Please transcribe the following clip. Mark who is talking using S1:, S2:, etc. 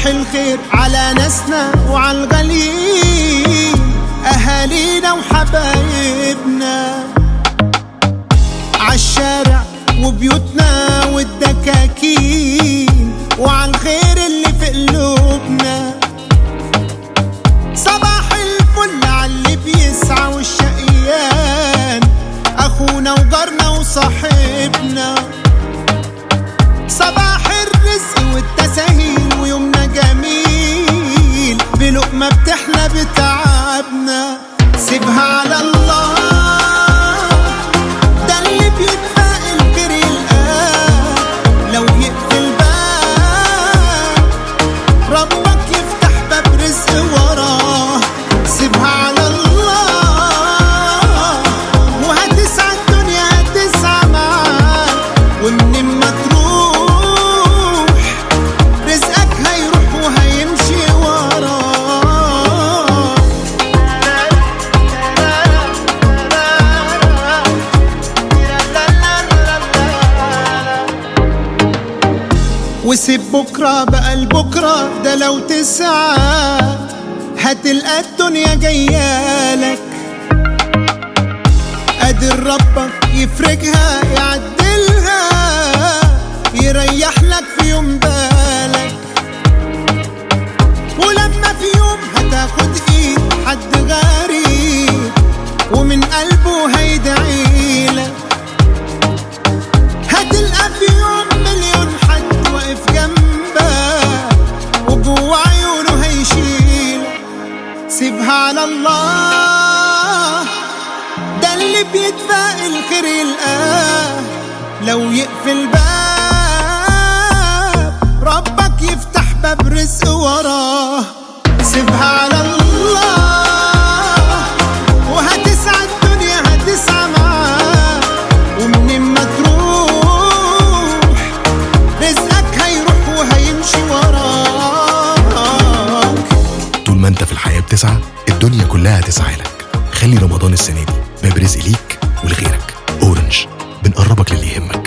S1: صباح الخير على ناسنا وعلى الغاليين، أهالينا وحبايبنا عالشارع وبيوتنا والدكاكين، وعلى الخير اللي في قلوبنا. صباح الفل عاللي بيسعى والشقيان، أخونا وجارنا وصاحبنا. صباح الرزق والتساهيل ويومنا جميل، بلقمة بتحلى بتعبنا. سيبها على الله، ده اللي بيتفائل خير يلقاه. لو يقفل باب ربك يفتح باب رزق وراه. سيبها على الله وهتسعى الدنيا هتسعى معاك، ومن ما تروح رزقك هيروح وهيمشي وراك. وسيب بكرة بقى لبكرة، ده لو تسعى هتلقى الدنيا جايالك. قادر ربك يفرجها يعدلها، يريح لك في يوم بالك. ولما في يوم هتاخد ايد حد غريب ومن قلبه هيدعيلك، هتلقى في يوم مليون حد واقف جنبك وجوه عيونه هيشيلك. سيبها على الله، ده اللي بيتفائل خير يلقاه. لو يقفل باب ربك يفتح باب رزق وراه. سيبها على الله وهتسعى الدنيا هتسعى معاه، ومن ما تروح رزقك هيروح وهيمشي وراك.
S2: طول ما انت في الحياة بتسعى، الدنيا كلها هتسعى لك. خلي رمضان السنة دي باب رزق ليك ولغيرك. أورنج، بنقربك للي يهمك.